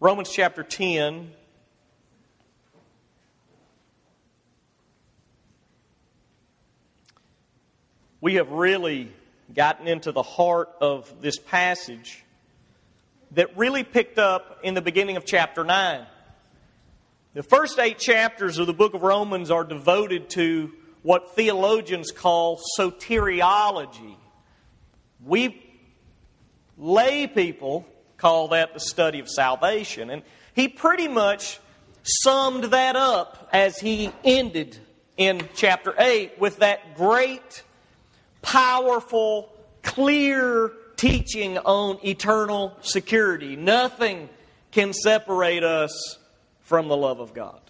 Romans chapter 10. We have really gotten into the heart of this passage that really picked up in the beginning of chapter 9. The first 8 chapters of the book of Romans are devoted to what theologians call soteriology. We lay people call that the study of salvation. And he pretty much summed that up as he ended in chapter 8 with that great, powerful, clear teaching on eternal security. Nothing can separate us from the love of God.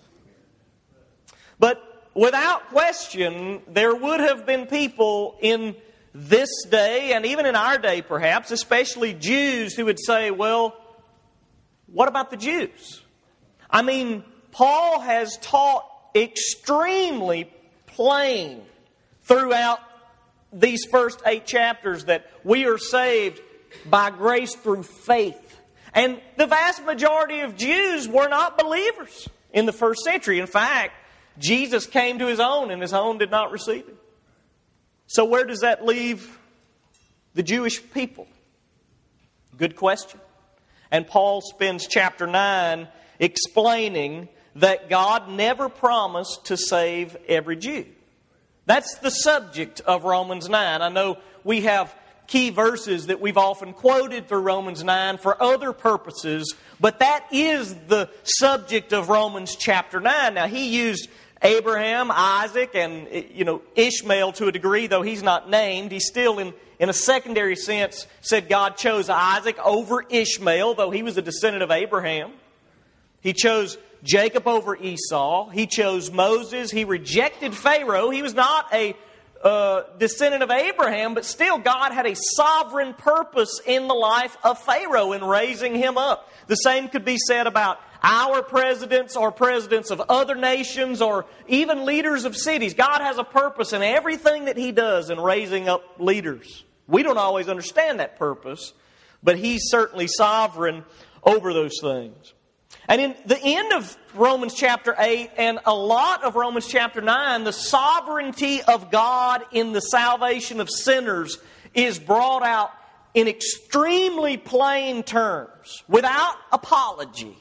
But without question, there would have been people in this day, and even in our day perhaps, especially Jews, who would say, well, what about the Jews? I mean, Paul has taught extremely plain throughout these first 8 chapters that we are saved by grace through faith. And the vast majority of Jews were not believers in the first century. In fact, Jesus came to His own, and His own did not receive Him. So where does that leave the Jewish people? Good question. And Paul spends chapter 9 explaining that God never promised to save every Jew. That's the subject of Romans 9. I know we have key verses that we've often quoted through Romans 9 for other purposes, but that is the subject of Romans chapter 9. Now, he used Abraham, Isaac, and Ishmael to a degree, though he's not named. He still, in a secondary sense, said God chose Isaac over Ishmael, though he was a descendant of Abraham. He chose Jacob over Esau. He chose Moses. He rejected Pharaoh. He was not a descendant of Abraham, but still God had a sovereign purpose in the life of Pharaoh in raising him up. The same could be said about our presidents or presidents of other nations or even leaders of cities. God has a purpose in everything that He does in raising up leaders. We don't always understand that purpose, but He's certainly sovereign over those things. And in the end of Romans chapter 8 and a lot of Romans chapter 9, the sovereignty of God in the salvation of sinners is brought out in extremely plain terms, without apology.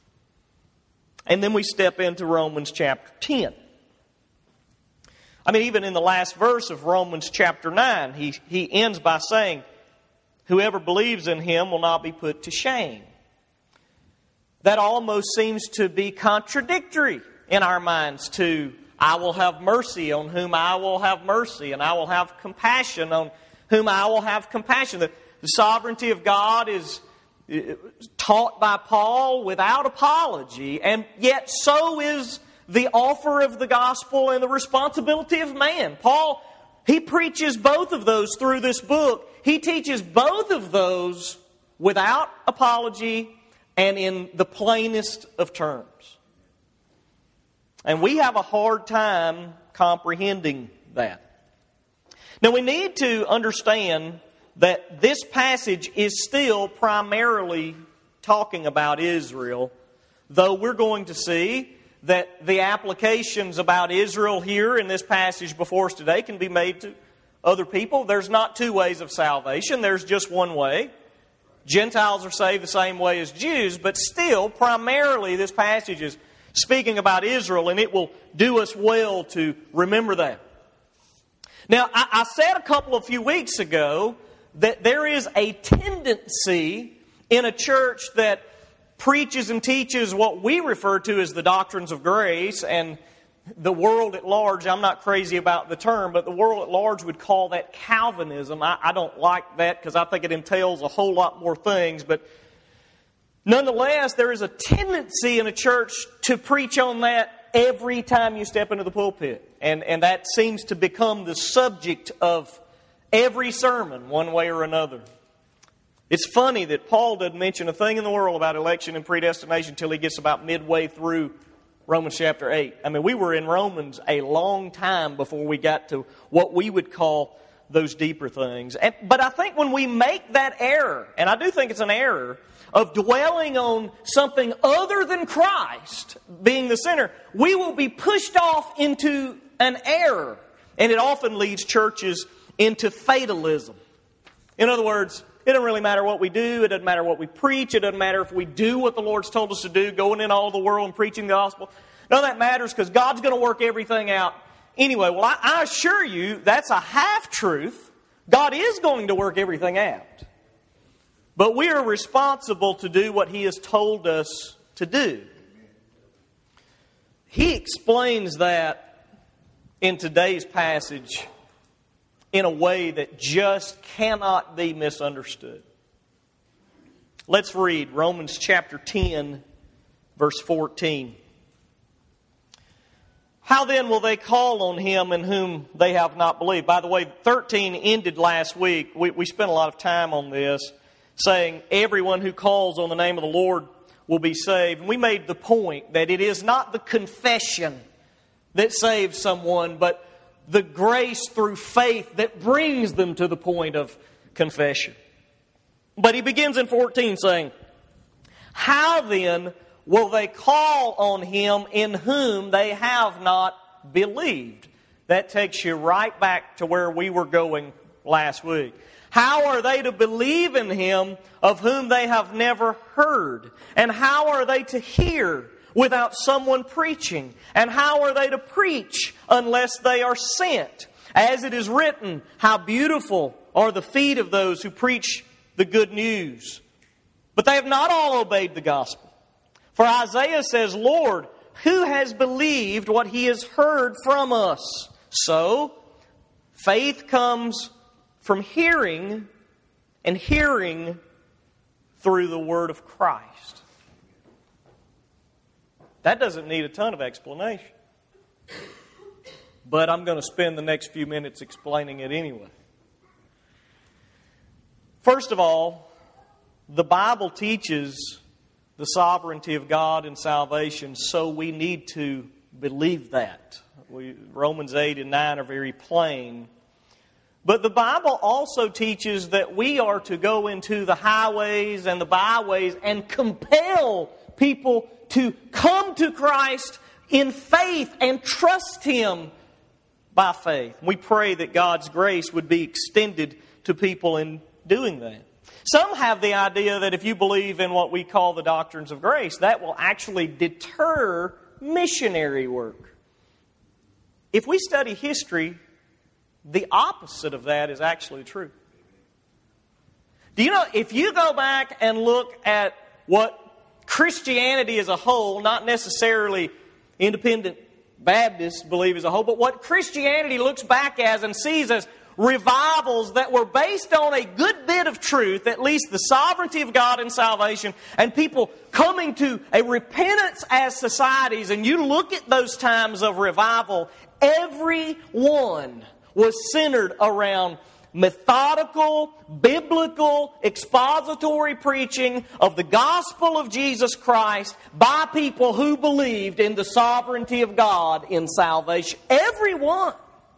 And then we step into Romans chapter 10. I mean, even in the last verse of Romans chapter 9, he ends by saying, whoever believes in Him will not be put to shame. That almost seems to be contradictory in our minds to, I will have mercy on whom I will have mercy, and I will have compassion on whom I will have compassion. The sovereignty of God is taught by Paul without apology, and yet so is the offer of the gospel and the responsibility of man. Paul, he preaches both of those through this book. He teaches both of those without apology and in the plainest of terms. And we have a hard time comprehending that. Now, we need to understand that this passage is still primarily talking about Israel, though we're going to see that the applications about Israel here in this passage before us today can be made to other people. There's not 2 ways of salvation. There's just one way. Gentiles are saved the same way as Jews, but still, primarily, this passage is speaking about Israel, and it will do us well to remember that. Now, I said a few weeks ago that there is a tendency in a church that preaches and teaches what we refer to as the doctrines of grace, and the world at large, I'm not crazy about the term, but the world at large would call that Calvinism. I don't like that because I think it entails a whole lot more things, but nonetheless, there is a tendency in a church to preach on that every time you step into the pulpit. And that seems to become the subject of every sermon, one way or another. It's funny that Paul doesn't mention a thing in the world about election and predestination until he gets about midway through Romans chapter 8. I mean, we were in Romans a long time before we got to what we would call those deeper things. But I think when we make that error, and I do think it's an error, of dwelling on something other than Christ being the center, we will be pushed off into an error. And it often leads churches into fatalism. In other words, it doesn't really matter what we do. It doesn't matter what we preach. It doesn't matter if we do what the Lord's told us to do, going in all the world and preaching the gospel. None of that matters because God's going to work everything out anyway. Well, I assure you that's a half-truth. God is going to work everything out. But we are responsible to do what He has told us to do. He explains that in today's passage in a way that just cannot be misunderstood. Let's read Romans chapter 10, verse 14. How then will they call on Him in whom they have not believed? By the way, 13 ended last week. We spent a lot of time on this, saying everyone who calls on the name of the Lord will be saved. And we made the point that it is not the confession that saves someone, but the grace through faith that brings them to the point of confession. But he begins in 14 saying, how then will they call on Him in whom they have not believed? That takes you right back to where we were going last week. How are they to believe in Him of whom they have never heard? And how are they to hear without someone preaching? And how are they to preach unless they are sent? As it is written, how beautiful are the feet of those who preach the good news. But they have not all obeyed the gospel. For Isaiah says, Lord, who has believed what he has heard from us? So, faith comes from hearing, and hearing through the word of Christ. That doesn't need a ton of explanation. But I'm going to spend the next few minutes explaining it anyway. First of all, the Bible teaches the sovereignty of God in salvation, so we need to believe that. Romans 8 and 9 are very plain. But the Bible also teaches that we are to go into the highways and the byways and compel people to come to Christ in faith and trust Him by faith. We pray that God's grace would be extended to people in doing that. Some have the idea that if you believe in what we call the doctrines of grace, that will actually deter missionary work. If we study history, the opposite of that is actually true. Do you know, if you go back and look at what Christianity as a whole, not necessarily independent Baptists believe as a whole, but what Christianity looks back as and sees as revivals that were based on a good bit of truth, at least the sovereignty of God in salvation, and people coming to a repentance as societies, and you look at those times of revival, every one was centered around methodical, biblical, expository preaching of the gospel of Jesus Christ by people who believed in the sovereignty of God in salvation. Everyone.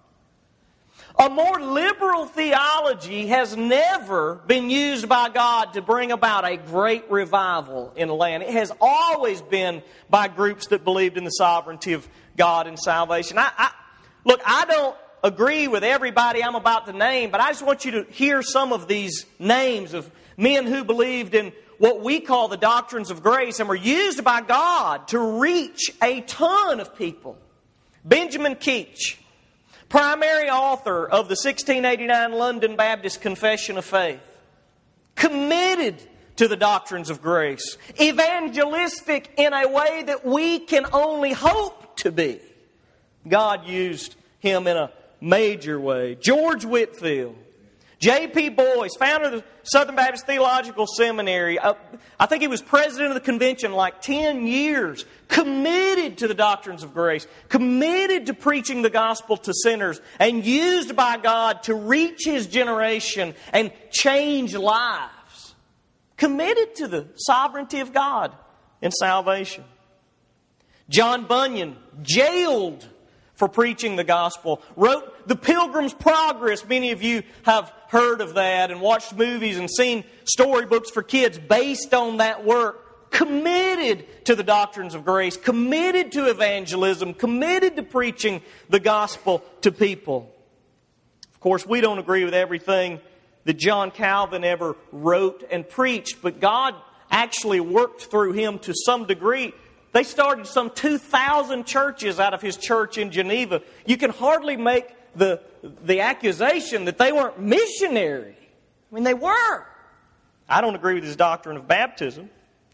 A more liberal theology has never been used by God to bring about a great revival in the land. It has always been by groups that believed in the sovereignty of God in salvation. Look, I don't agree with everybody I'm about to name, but I just want you to hear some of these names of men who believed in what we call the doctrines of grace and were used by God to reach a ton of people. Benjamin Keach, primary author of the 1689 London Baptist Confession of Faith, committed to the doctrines of grace, evangelistic in a way that we can only hope to be. God used him in a major way. George Whitefield, J.P. Boyce, founder of the Southern Baptist Theological Seminary. I think he was president of the convention like 10 years. Committed to the doctrines of grace. Committed to preaching the gospel to sinners. And used by God to reach his generation and change lives. Committed to the sovereignty of God in salvation. John Bunyan, jailed for preaching the gospel. Wrote The Pilgrim's Progress. Many of you have heard of that and watched movies and seen storybooks for kids based on that work. Committed to the doctrines of grace, committed to evangelism, committed to preaching the gospel to people. Of course, we don't agree with everything that John Calvin ever wrote and preached, but God actually worked through him to some degree. They started some 2,000 churches out of his church in Geneva. You can hardly make the accusation that they weren't missionary. I mean, they were. I don't agree with his doctrine of baptism,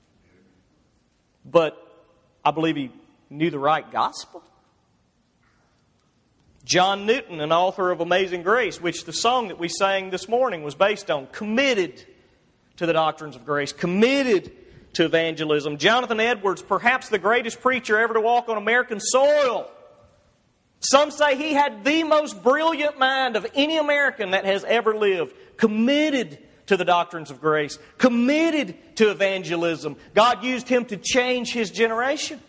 but I believe he knew the right gospel. John Newton, an author of Amazing Grace, which the song that we sang this morning was based on, committed to the doctrines of grace, committed to evangelism. Jonathan Edwards, perhaps the greatest preacher ever to walk on American soil. Some say he had the most brilliant mind of any American that has ever lived. Committed to the doctrines of grace. Committed to evangelism. God used him to change his generation.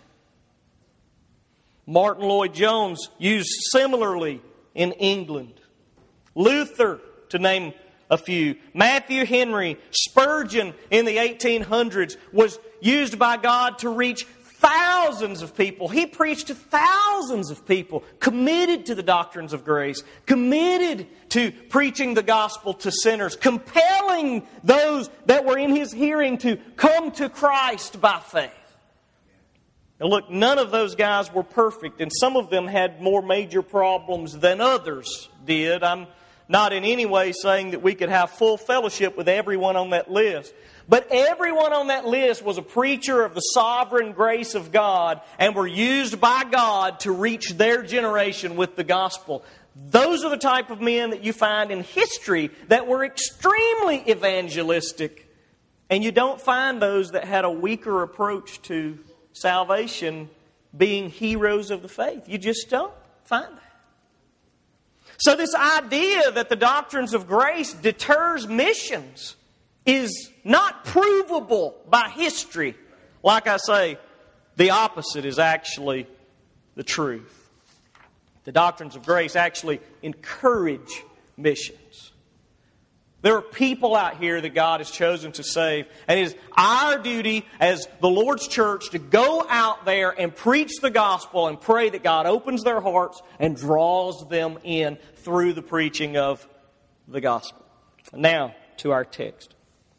Martin Lloyd-Jones used similarly in England. Luther, to name a few. Matthew Henry, Spurgeon in the 1800s was used by God to reach thousands of people. He preached to thousands of people, committed to the doctrines of grace, committed to preaching the gospel to sinners, compelling those that were in his hearing to come to Christ by faith. Now look, none of those guys were perfect, and some of them had more major problems than others did. I'm not in any way saying that we could have full fellowship with everyone on that list. But everyone on that list was a preacher of the sovereign grace of God and were used by God to reach their generation with the gospel. Those are the type of men that you find in history that were extremely evangelistic. And you don't find those that had a weaker approach to salvation being heroes of the faith. You just don't find that. So this idea that the doctrines of grace deters missions is not provable by history. Like I say, the opposite is actually the truth. The doctrines of grace actually encourage missions. There are people out here that God has chosen to save, and it is our duty as the Lord's church to go out there and preach the gospel and pray that God opens their hearts and draws them in through the preaching of the gospel. Now, to our text.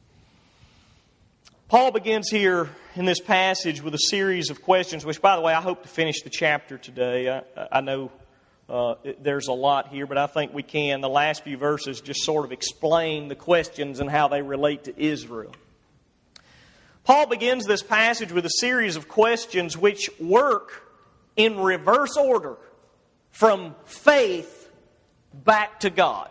Paul begins here in this passage with a series of questions, which, by the way, I hope to finish the chapter today. I know there's a lot here, but I think we can. The last few verses just sort of explain the questions and how they relate to Israel. Paul begins this passage with a series of questions which work in reverse order from faith back to God.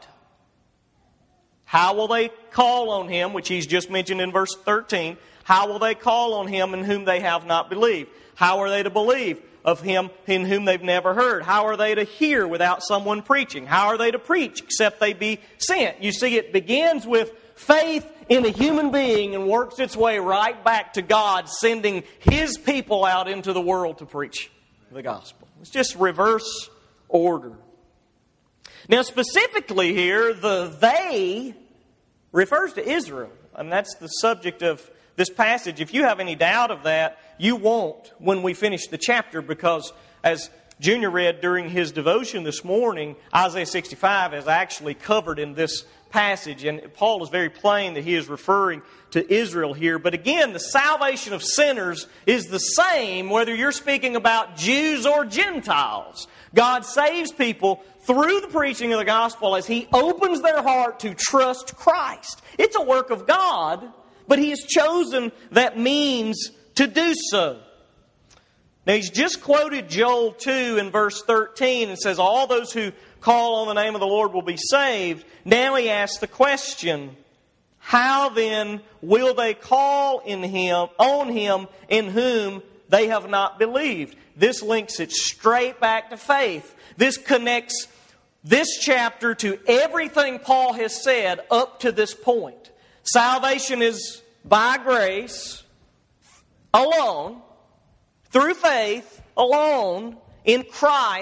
How will they call on Him, which he's just mentioned in verse 13. How will they call on Him in whom they have not believed? How are they to believe of Him in whom they've never heard? How are they to hear without someone preaching? How are they to preach except they be sent? You see, it begins with faith in a human being and works its way right back to God sending His people out into the world to preach the gospel. It's just reverse order. Now, specifically here, the they refers to Israel. And that's the subject of this passage. If you have any doubt of that, you won't when we finish the chapter, because as Junior read during his devotion this morning, Isaiah 65 is actually covered in this passage. And Paul is very plain that he is referring to Israel here. But again, the salvation of sinners is the same whether you're speaking about Jews or Gentiles. God saves people through the preaching of the gospel as He opens their heart to trust Christ. It's a work of God, but He has chosen that means to do so. Now, he's just quoted Joel 2 in verse 13 and says, all those who call on the name of the Lord will be saved. Now he asks the question, how then will they call on Him in whom they have not believed? This links it straight back to faith. This connects this chapter to everything Paul has said up to this point. Salvation is by grace alone, through faith alone, in Christ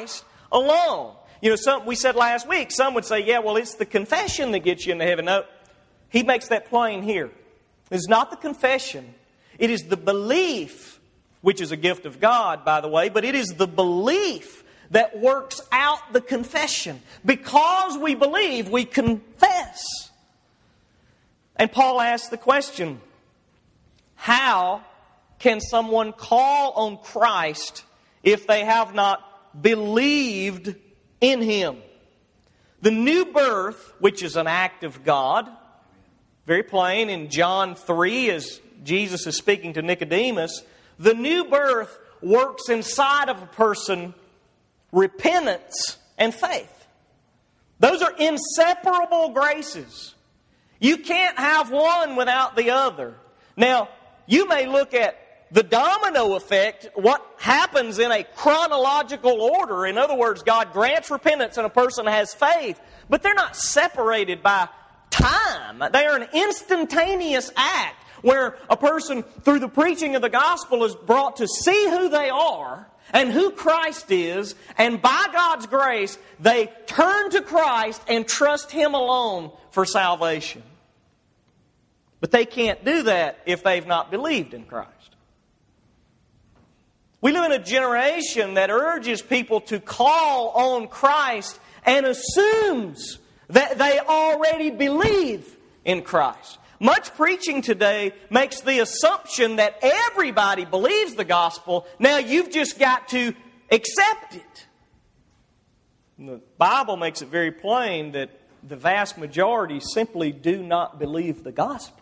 alone. We said last week, some would say, yeah, well, it's the confession that gets you into heaven. No, he makes that plain here. It's not the confession. It is the belief, which is a gift of God, by the way, but it is the belief that works out the confession. Because we believe, we confess. And Paul asks the question, how can someone call on Christ if they have not believed in Him? The new birth, which is an act of God, very plain in John 3 as Jesus is speaking to Nicodemus, the new birth works inside of a person repentance and faith. Those are inseparable graces. You can't have one without the other. Now, you may look at the domino effect, what happens in a chronological order. In other words, God grants repentance and a person has faith, but they're not separated by time. They are an instantaneous act where a person, through the preaching of the gospel, is brought to see who they are and who Christ is, and by God's grace, they turn to Christ and trust Him alone for salvation. But they can't do that if they've not believed in Christ. We live in a generation that urges people to call on Christ and assumes that they already believe in Christ. Much preaching today makes the assumption that everybody believes the gospel. Now you've just got to accept it. The Bible makes it very plain that the vast majority simply do not believe the gospel.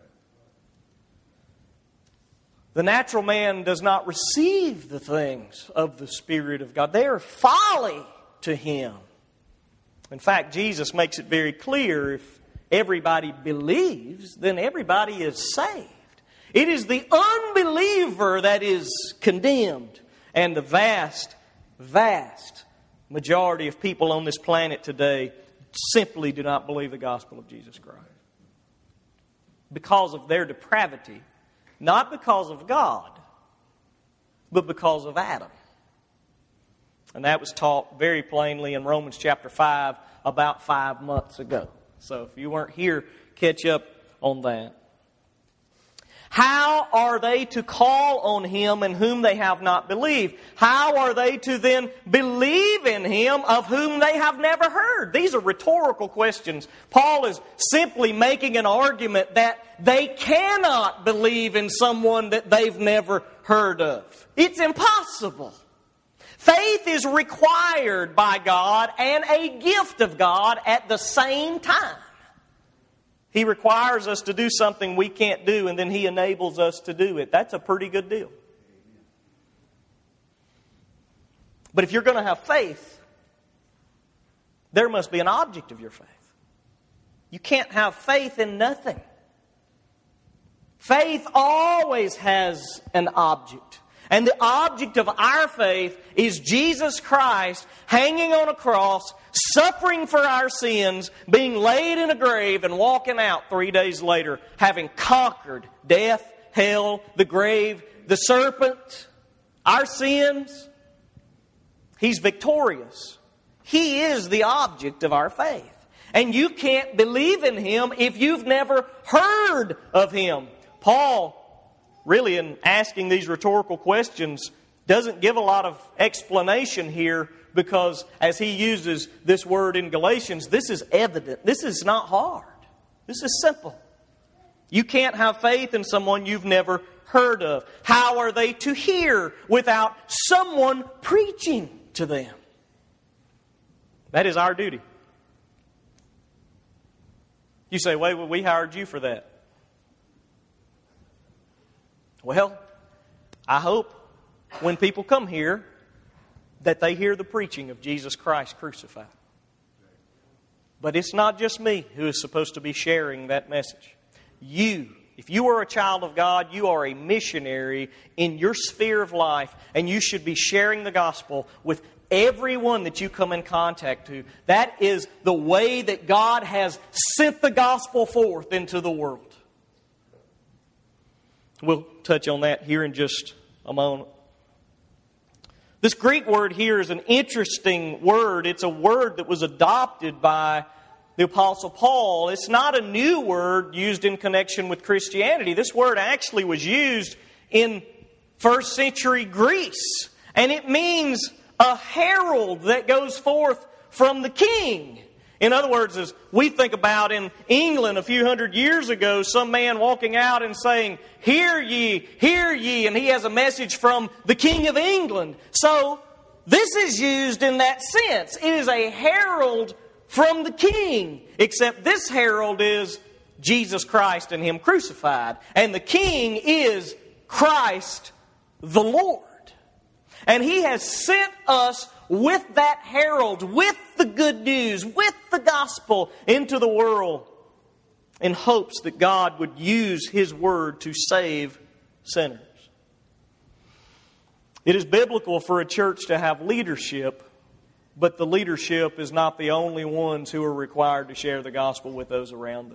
The natural man does not receive the things of the Spirit of God. They are folly to him. In fact, Jesus makes it very clear, if everybody believes, then everybody is saved. It is the unbeliever that is condemned. And the vast, vast majority of people on this planet today simply do not believe the gospel of Jesus Christ. Because of their depravity. Not because of God, but because of Adam. And that was taught very plainly in Romans chapter 5 about 5 months ago. So if you weren't here, catch up on that. How are they to call on Him in whom they have not believed? How are they to then believe in Him of whom they have never heard? These are rhetorical questions. Paul is simply making an argument that they cannot believe in someone that they've never heard of. It's impossible. Faith is required by God and a gift of God at the same time. He requires us to do something we can't do, and then He enables us to do it. That's a pretty good deal. But if you're going to have faith, there must be an object of your faith. You can't have faith in nothing. Faith always has an object. And the object of our faith is Jesus Christ hanging on a cross, suffering for our sins, being laid in a grave, and walking out 3 days later, having conquered death, hell, the grave, the serpent, our sins. He's victorious. He is the object of our faith. And you can't believe in Him if you've never heard of Him. Paul, really, in asking these rhetorical questions, doesn't give a lot of explanation here because as he uses this word in Galatians, this is evident. This is not hard. This is simple. You can't have faith in someone you've never heard of. How are they to hear without someone preaching to them? That is our duty. You say, wait, we hired you for that. Well, I hope when people come here that they hear the preaching of Jesus Christ crucified. But it's not just me who is supposed to be sharing that message. You, if you are a child of God, you are a missionary in your sphere of life, and you should be sharing the gospel with everyone that you come in contact to. That is the way that God has sent the gospel forth into the world. We'll touch on that here in just a moment. This Greek word here is an interesting word. It's a word that was adopted by the Apostle Paul. It's not a new word used in connection with Christianity. This word actually was used in first century Greece. And it means a herald that goes forth from the king. In other words, as we think about in England a few hundred years ago, some man walking out and saying, hear ye, and he has a message from the King of England. So, this is used in that sense. It is a herald from the king, except this herald is Jesus Christ and Him crucified. And the king is Christ the Lord. And He has sent us with that herald, with the good news, with the gospel into the world in hopes that God would use His word to save sinners. It is biblical for a church to have leadership, but the leadership is not the only ones who are required to share the gospel with those around them.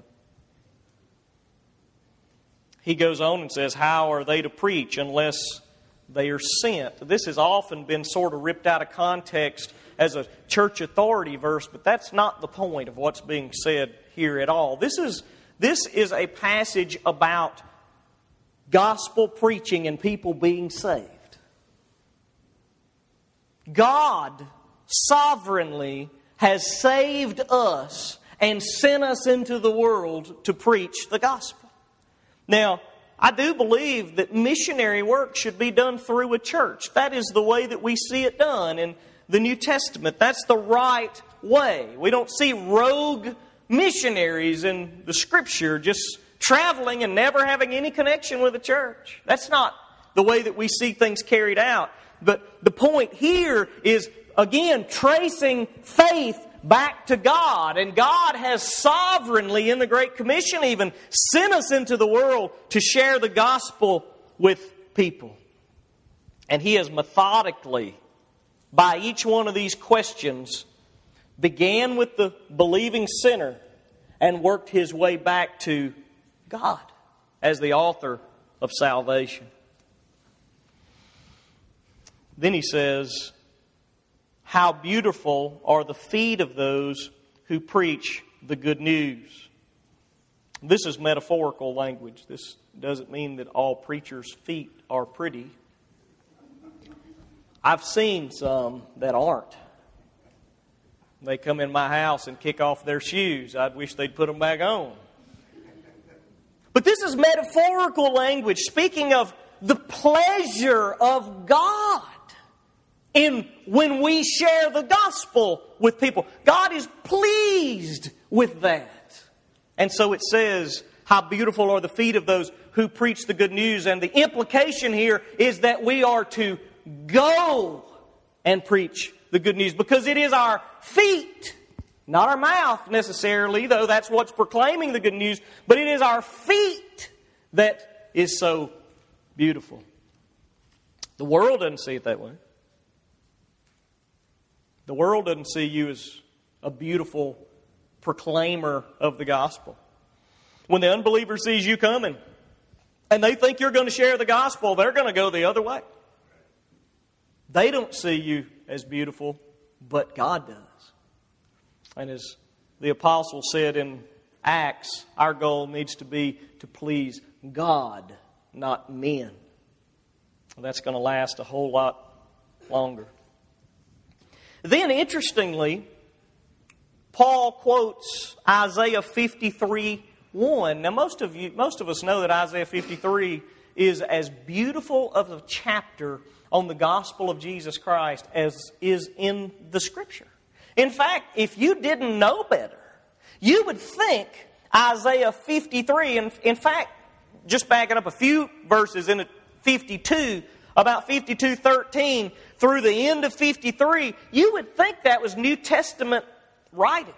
He goes on and says, how are they to preach unless they are sent? This has often been sort of ripped out of context as a church authority verse, but that's not the point of what's being said here at all. This is a passage about gospel preaching and people being saved. God sovereignly has saved us and sent us into the world to preach the gospel. Now, I do believe that missionary work should be done through a church. That is the way that we see it done in the New Testament. That's the right way. We don't see rogue missionaries in the Scripture just traveling and never having any connection with the church. That's not the way that we see things carried out. But the point here is, again, tracing faith back to God. And God has sovereignly, in the Great Commission even, sent us into the world to share the gospel with people. And He has methodically, by each one of these questions, began with the believing sinner and worked His way back to God as the author of salvation. Then He says, how beautiful are the feet of those who preach the good news. This is metaphorical language. This doesn't mean that all preachers' feet are pretty. I've seen some that aren't. They come in my house and kick off their shoes. I'd wish they'd put them back on. But this is metaphorical language, speaking of the pleasure of God in when we share the gospel with people. God is pleased with that. And so it says, how beautiful are the feet of those who preach the good news. And the implication here is that we are to go and preach the good news, because it is our feet, not our mouth necessarily, though that's what's proclaiming the good news, but it is our feet that is so beautiful. The world doesn't see it that way. The world doesn't see you as a beautiful proclaimer of the gospel. When the unbeliever sees you coming and they think you're going to share the gospel, they're going to go the other way. They don't see you as beautiful, but God does. And as the apostle said in Acts, our goal needs to be to please God, not men. That's going to last a whole lot longer. Then, interestingly, Paul quotes Isaiah 53:1. Now, most of us know that Isaiah 53 is as beautiful of a chapter on the gospel of Jesus Christ as is in the Scripture. In fact, if you didn't know better, you would think Isaiah 53, and in fact, just backing up a few verses in 52, about 52:13 through the end of 53, you would think that was New Testament writing.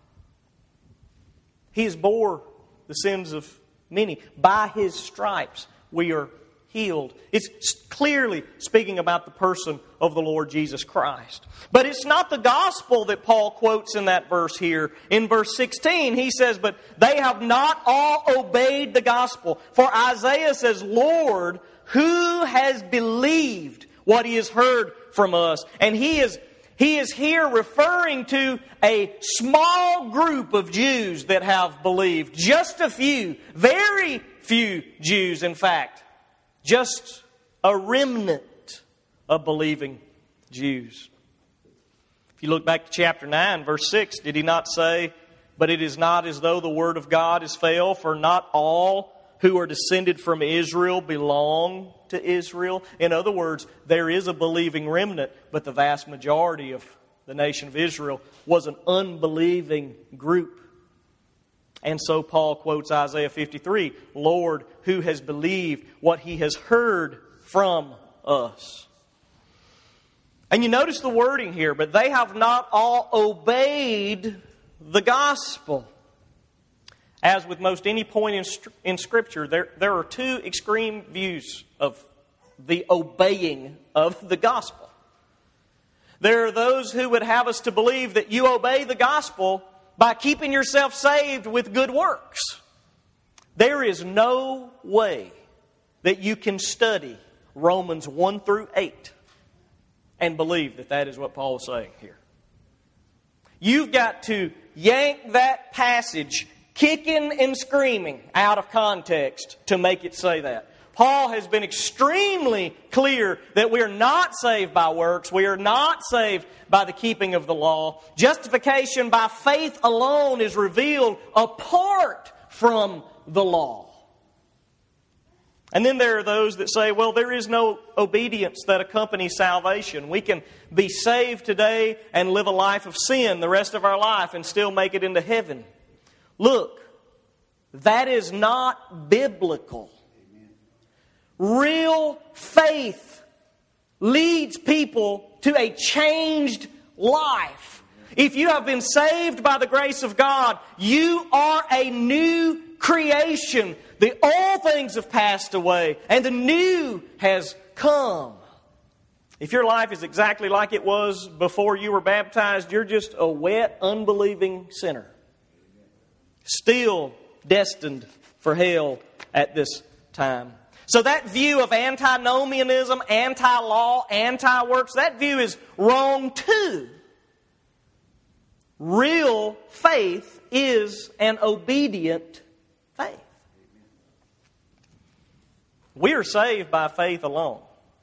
He has bore the sins of many. By His stripes we are healed. It's clearly speaking about the person of the Lord Jesus Christ. But it's not the gospel that Paul quotes in that verse here. In verse 16, he says, but they have not all obeyed the gospel. For Isaiah says, Lord, who has believed what He has heard from us. And He is here referring to a small group of Jews that have believed. Just a few, very few Jews, in fact. Just a remnant of believing Jews. If you look back to chapter 9, verse 6, did He not say, "But it is not as though the word of God has failed, for not all who are descended from Israel belong to Israel." In other words, there is a believing remnant, but the vast majority of the nation of Israel was an unbelieving group. And so Paul quotes Isaiah 53, "Lord, who has believed what he has heard from us?" And you notice the wording here, "But they have not all obeyed the gospel." As with most any point in Scripture, there are two extreme views of the obeying of the gospel. There are those who would have us to believe that you obey the gospel by keeping yourself saved with good works. There is no way that you can study Romans 1 through 8 and believe that that is what Paul is saying here. You've got to yank that passage kicking and screaming out of context to make it say that. Paul has been extremely clear that we are not saved by works. We are not saved by the keeping of the law. Justification by faith alone is revealed apart from the law. And then there are those that say, well, there is no obedience that accompanies salvation. We can be saved today and live a life of sin the rest of our life and still make it into heaven. Look, that is not biblical. Real faith leads people to a changed life. If you have been saved by the grace of God, you are a new creation. The old things have passed away and the new has come. If your life is exactly like it was before you were baptized, you're just a wet, unbelieving sinner. Still destined for hell at this time. So that view of antinomianism, anti-law, anti-works, that view is wrong too. Real faith is an obedient faith. We are saved by faith alone.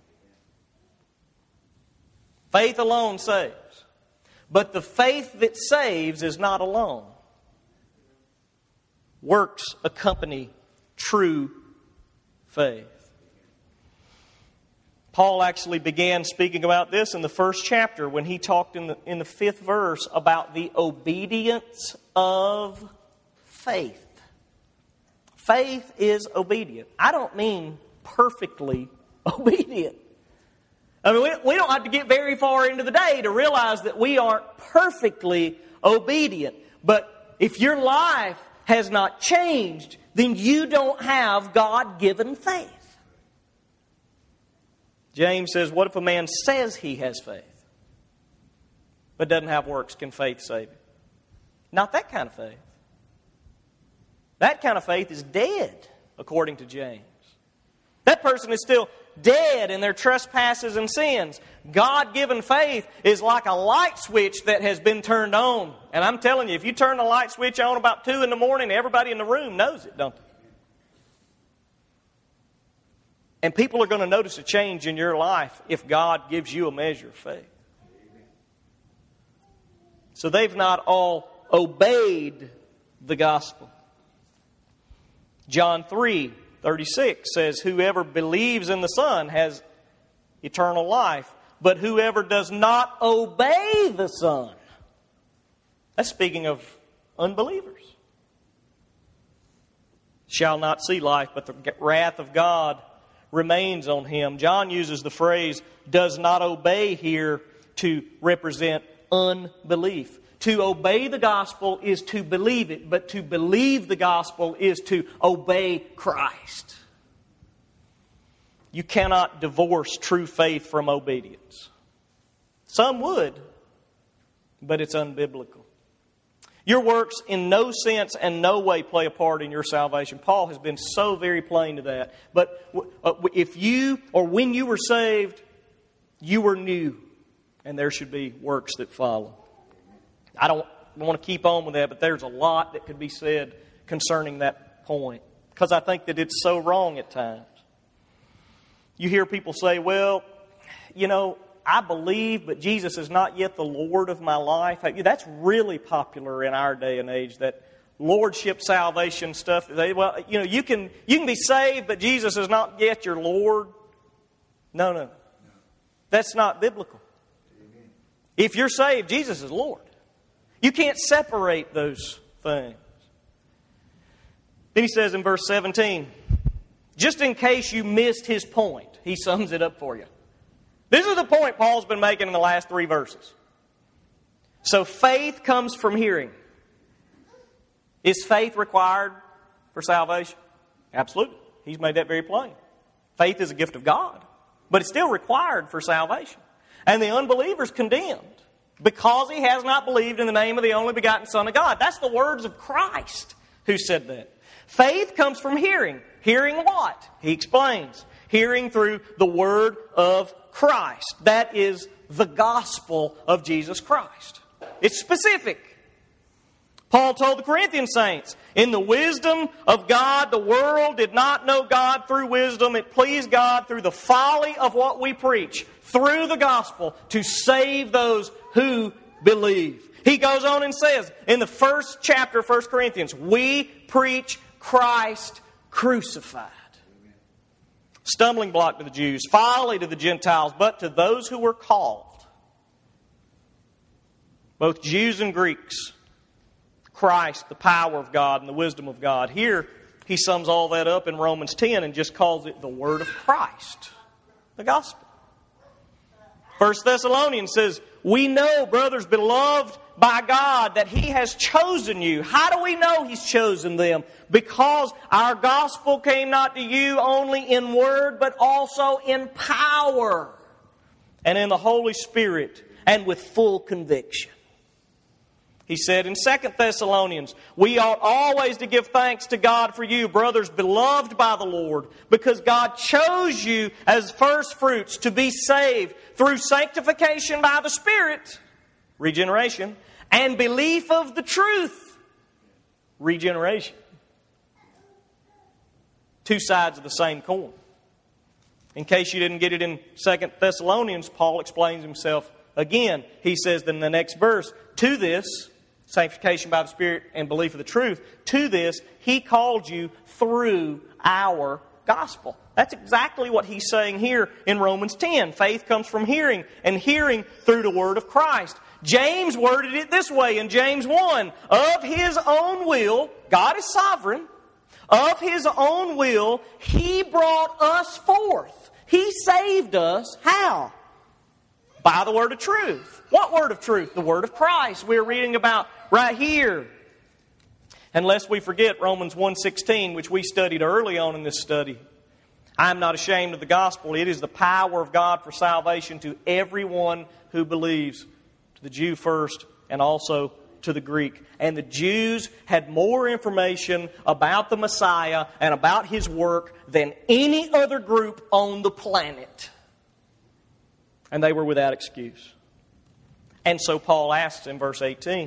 Faith alone saves. But the faith that saves is not alone. Works accompany true faith. Paul actually began speaking about this in the first chapter when he talked in the 5th verse about the obedience of faith. Faith is obedient. I don't mean perfectly obedient. I mean, we don't have to get very far into the day to realize that we aren't perfectly obedient. But if your life has not changed, then you don't have God-given faith. James says, what if a man says he has faith, but doesn't have works? Can faith save him? Not that kind of faith. That kind of faith is dead, according to James. That person is still dead in their trespasses and sins. God-given faith is like a light switch that has been turned on. And I'm telling you, if you turn the light switch on about 2 in the morning, everybody in the room knows it, don't they? And people are going to notice a change in your life if God gives you a measure of faith. So they've not all obeyed the gospel. John 3:36 says, whoever believes in the Son has eternal life, but whoever does not obey the Son, that's speaking of unbelievers, shall not see life, but the wrath of God remains on him. John uses the phrase, does not obey here to represent unbelief. To obey the gospel is to believe it, but to believe the gospel is to obey Christ. You cannot divorce true faith from obedience. Some would, but it's unbiblical. Your works in no sense and no way play a part in your salvation. Paul has been so very plain to that. But if you, or when you were saved, You are new, and there should be works that follow. I don't want to keep on with that, but there's a lot that could be said concerning that point, because I think that it's so wrong at times. You hear people say, well, I believe, but Jesus is not yet the Lord of my life. That's really popular in our day and age, that lordship salvation stuff. You can be saved, but Jesus is not yet your Lord. No. That's not biblical. If you're saved, Jesus is Lord. You can't separate those things. Then he says in verse 17, just in case you missed his point, he sums it up for you. This is the point Paul's been making in the last 3 verses. So faith comes from hearing. Is faith required for salvation? Absolutely. He's made that very plain. Faith is a gift of God, but it's still required for salvation. And the unbeliever's condemned because he has not believed in the name of the only begotten Son of God. That's the words of Christ who said that. Faith comes from hearing. Hearing what? He explains. Hearing through the word of Christ. That is the gospel of Jesus Christ. It's specific. Paul told the Corinthian saints, in the wisdom of God, the world did not know God through wisdom. It pleased God through the folly of what we preach, through the gospel, to save those who believe. He goes on and says, in the first chapter of 1 Corinthians, we preach Christ crucified. Stumbling block to the Jews, folly to the Gentiles, but to those who were called, both Jews and Greeks, Christ, the power of God and the wisdom of God. Here, he sums all that up in Romans 10 and just calls it the word of Christ, the gospel. 1 Thessalonians says, we know, brothers beloved by God, that He has chosen you. How do we know He's chosen them? Because our gospel came not to you only in word, but also in power and in the Holy Spirit and with full conviction. He said in 2 Thessalonians, we ought always to give thanks to God for you, brothers beloved by the Lord, because God chose you as first fruits to be saved through sanctification by the Spirit, regeneration, and belief of the truth, regeneration. 2 sides of the same coin. In case you didn't get it in 2 Thessalonians, Paul explains himself again. He says in the next verse, to this, sanctification by the Spirit and belief of the truth, to this He called you through our gospel. That's exactly what he's saying here in Romans 10. Faith comes from hearing, and hearing through the word of Christ. James worded it this way in James 1. Of His own will, God is sovereign, of His own will, He brought us forth. He saved us. How? By the word of truth. What word of truth? The word of Christ we're reading about right here. And lest we forget Romans 1:16, which we studied early on in this study. I am not ashamed of the gospel. It is the power of God for salvation to everyone who believes. To the Jew first and also to the Greek. And the Jews had more information about the Messiah and about His work than any other group on the planet. And they were without excuse. And so Paul asks in verse 18,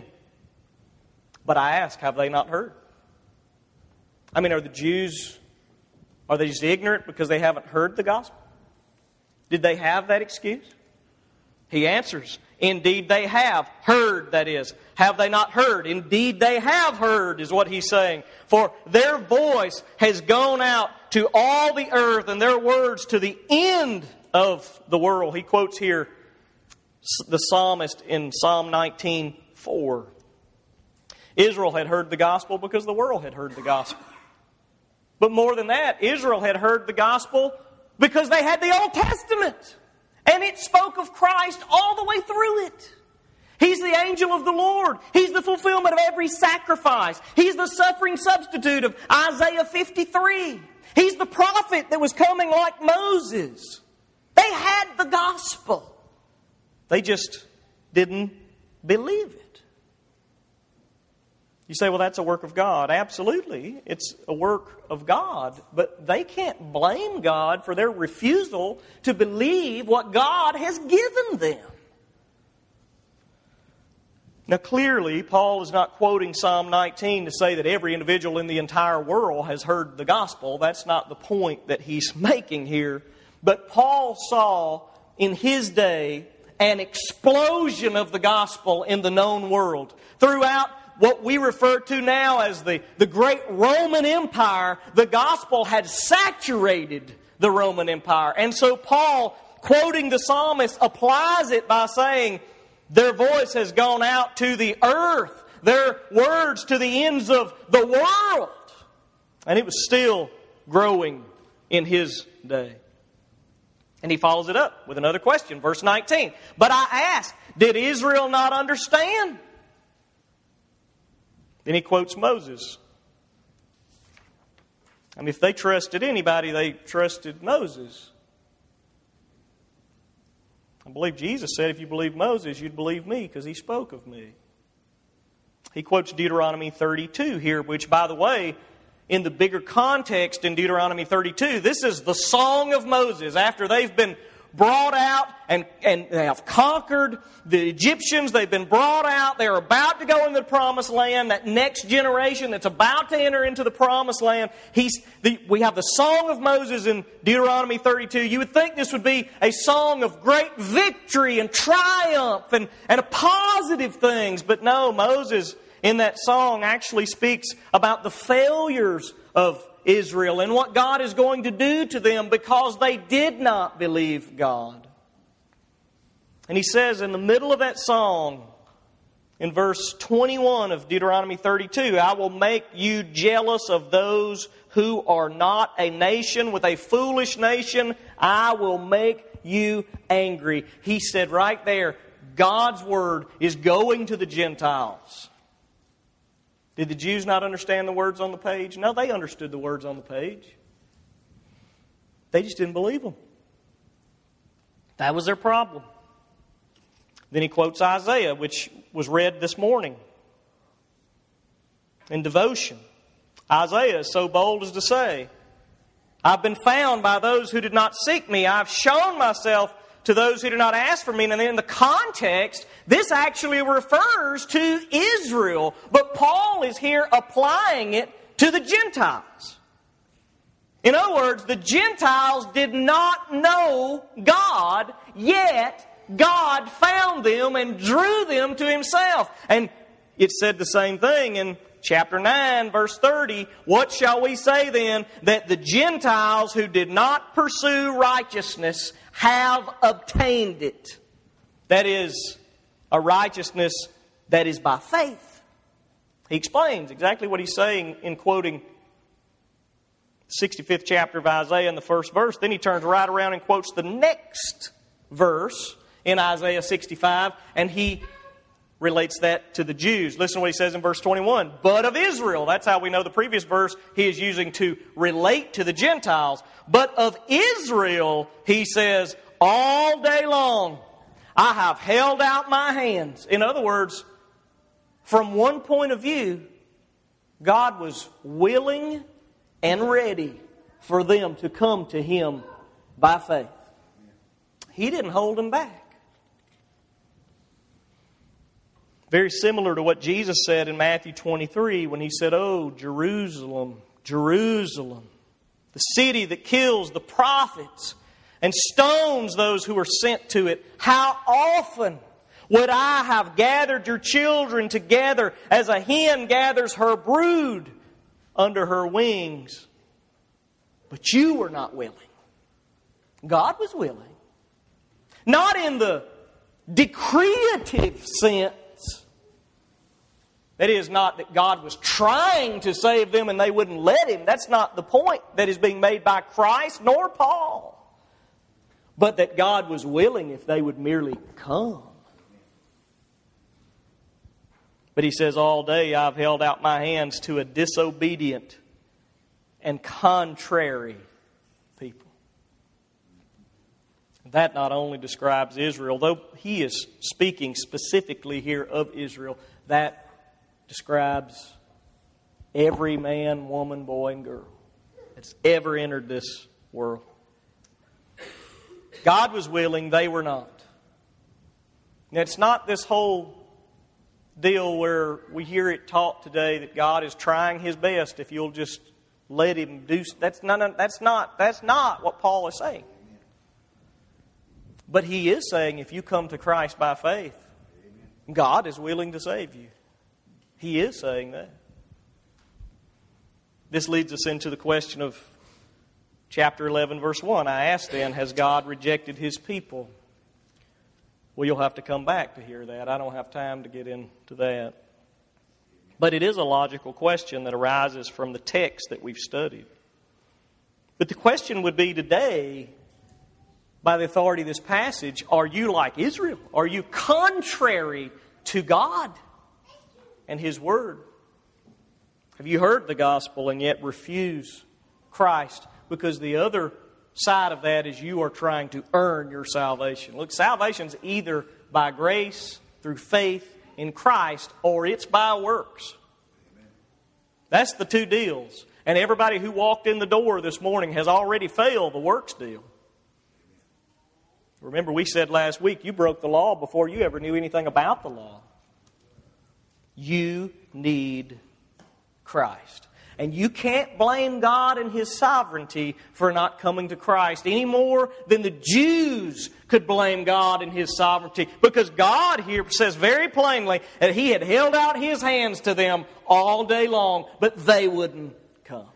but I ask, have they not heard? I mean, are the Jews, are they just ignorant because they haven't heard the gospel? Did they have that excuse? He answers, indeed they have heard, that is. Have they not heard? Indeed they have heard, is what he's saying. For their voice has gone out to all the earth, and their words to the end of the world. He quotes here the psalmist in Psalm 19:4. Israel had heard the gospel because the world had heard the gospel. But more than that, Israel had heard the gospel because they had the Old Testament. And it spoke of Christ all the way through it. He's the angel of the Lord. He's the fulfillment of every sacrifice. He's the suffering substitute of Isaiah 53. He's the prophet that was coming like Moses. They had the gospel. They just didn't believe it. You say, well, that's a work of God. Absolutely, it's a work of God. But they can't blame God for their refusal to believe what God has given them. Now, clearly, Paul is not quoting Psalm 19 to say that every individual in the entire world has heard the gospel. That's not the point that he's making here. But Paul saw in his day an explosion of the gospel in the known world. Throughout what we refer to now as the great Roman Empire, the gospel had saturated the Roman Empire. And so Paul, quoting the psalmist, applies it by saying, their voice has gone out to the earth, their words to the ends of the world. And it was still growing in his day. And he follows it up with another question, verse 19. But I ask, did Israel not understand? Then he quotes Moses. I mean, if they trusted anybody, they trusted Moses. I believe Jesus said, if you believe Moses, you'd believe me, because he spoke of me. He quotes Deuteronomy 32 here, which, by the way, in the bigger context in Deuteronomy 32, this is the song of Moses. After they've been brought out and they have conquered the Egyptians, they've been brought out, they're about to go into the promised land, that next generation that's about to enter into the promised land. We have the song of Moses in Deuteronomy 32. You would think this would be a song of great victory and triumph and positive things, but no, Moses in that song actually speaks about the failures of Israel and what God is going to do to them because they did not believe God. And he says in the middle of that song, in verse 21 of Deuteronomy 32, I will make you jealous of those who are not a nation. With a foolish nation, I will make you angry. He said right there, God's word is going to the Gentiles. Did the Jews not understand the words on the page? No, they understood the words on the page. They just didn't believe them. That was their problem. Then he quotes Isaiah, which was read this morning in devotion. Isaiah is so bold as to say, I've been found by those who did not seek me. I've shown myself to those who do not ask for me. And then in the context, this actually refers to Israel. But Paul is here applying it to the Gentiles. In other words, the Gentiles did not know God, yet God found them and drew them to Himself. And it said the same thing in chapter 9, verse 30. What shall we say then? That the Gentiles who did not pursue righteousness have obtained it. That is, a righteousness that is by faith. He explains exactly what he's saying in quoting 65th chapter of Isaiah in the first verse. Then he turns right around and quotes the next verse in Isaiah 65, and he relates that to the Jews. Listen to what he says in verse 21. But of Israel, that's how we know the previous verse he is using to relate to the Gentiles. But of Israel, he says, all day long, I have held out my hands. In other words, from one point of view, God was willing and ready for them to come to Him by faith. He didn't hold them back. Very similar to what Jesus said in Matthew 23 when He said, oh, Jerusalem, Jerusalem, the city that kills the prophets and stones those who are sent to it. How often would I have gathered your children together as a hen gathers her brood under her wings? But you were not willing. God was willing. Not in the decreative sense. That is, not that God was trying to save them and they wouldn't let Him. That's not the point that is being made by Christ nor Paul. But that God was willing if they would merely come. But he says, all day I've held out my hands to a disobedient and contrary people. That not only describes Israel, though he is speaking specifically here of Israel, that describes every man, woman, boy, and girl that's ever entered this world. God was willing, they were not. Now, it's not this whole deal where we hear it taught today that God is trying His best if you'll just let Him do. That's not what Paul is saying. But he is saying if you come to Christ by faith, God is willing to save you. He is saying that. This leads us into the question of chapter 11, verse 1. I asked then, has God rejected His people? Well, you'll have to come back to hear that. I don't have time to get into that. But it is a logical question that arises from the text that we've studied. But the question would be today, by the authority of this passage, are you like Israel? Are you contrary to God and His Word? Have you heard the gospel and yet refuse Christ? Because the other side of that is you are trying to earn your salvation. Look, salvation's either by grace through faith in Christ or it's by works. That's the two deals. And everybody who walked in the door this morning has already failed the works deal. Remember, we said last week, you broke the law before you ever knew anything about the law. You need Christ. And you can't blame God and His sovereignty for not coming to Christ any more than the Jews could blame God and His sovereignty. Because God here says very plainly that He had held out His hands to them all day long, but they wouldn't come.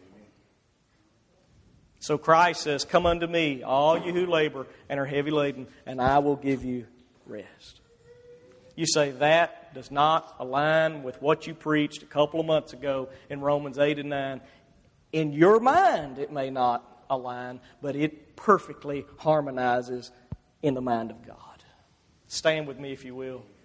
So Christ says, come unto me, all you who labor and are heavy laden, and I will give you rest. You say, that does not align with what you preached a couple of months ago in Romans 8 and 9. In your mind, it may not align, but it perfectly harmonizes in the mind of God. Stand with me if you will.